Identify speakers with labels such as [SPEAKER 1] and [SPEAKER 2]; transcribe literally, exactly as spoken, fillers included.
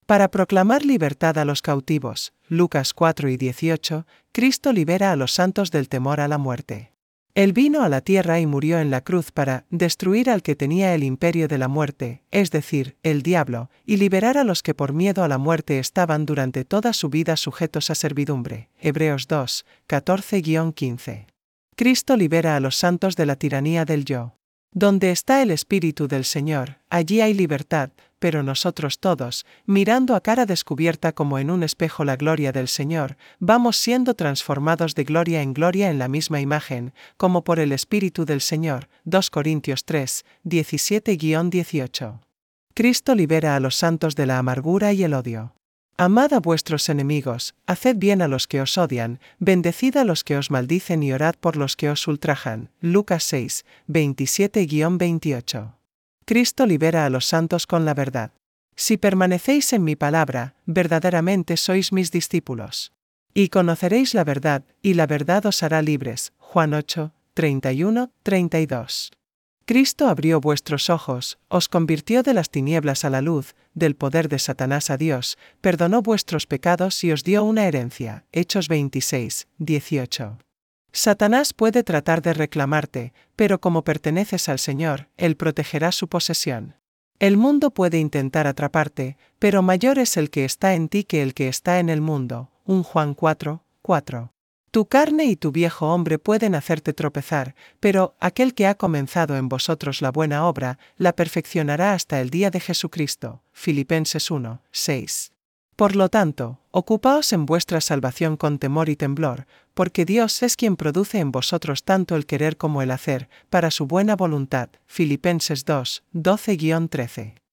[SPEAKER 1] Para proclamar libertad a los cautivos, Lucas cuatro y dieciocho, Cristo libera a los santos del temor a la muerte. Él vino a la tierra y murió en la cruz para destruir al que tenía el imperio de la muerte, es decir, el diablo, y liberar a los que por miedo a la muerte estaban durante toda su vida sujetos a servidumbre. Hebreos dos, catorce a quince. Cristo libera a los santos de la tiranía del yo. Donde está el Espíritu del Señor, allí hay libertad, pero nosotros todos, mirando a cara descubierta como en un espejo la gloria del Señor, vamos siendo transformados de gloria en gloria en la misma imagen, como por el Espíritu del Señor. dos Corintios tres, diecisiete a dieciocho. Cristo libera a los santos de la amargura y el odio. Amad a vuestros enemigos, haced bien a los que os odian, bendecid a los que os maldicen y orad por los que os ultrajan. Lucas seis, veintisiete a veintiocho. Cristo libera a los santos con la verdad. Si permanecéis en mi palabra, verdaderamente sois mis discípulos. Y conoceréis la verdad, y la verdad os hará libres. Juan ocho, treinta y uno a treinta y dos. Cristo abrió vuestros ojos, os convirtió de las tinieblas a la luz, del poder de Satanás a Dios, perdonó vuestros pecados y os dio una herencia. Hechos veintiséis, dieciocho. Satanás puede tratar de reclamarte, pero como perteneces al Señor, Él protegerá su posesión. El mundo puede intentar atraparte, pero mayor es el que está en ti que el que está en el mundo. primera Juan cuatro, cuatro. Tu carne y tu viejo hombre pueden hacerte tropezar, pero aquel que ha comenzado en vosotros la buena obra, la perfeccionará hasta el día de Jesucristo. Filipenses uno, seis. Por lo tanto, ocupaos en vuestra salvación con temor y temblor, porque Dios es quien produce en vosotros tanto el querer como el hacer, para su buena voluntad. Filipenses dos, doce a trece.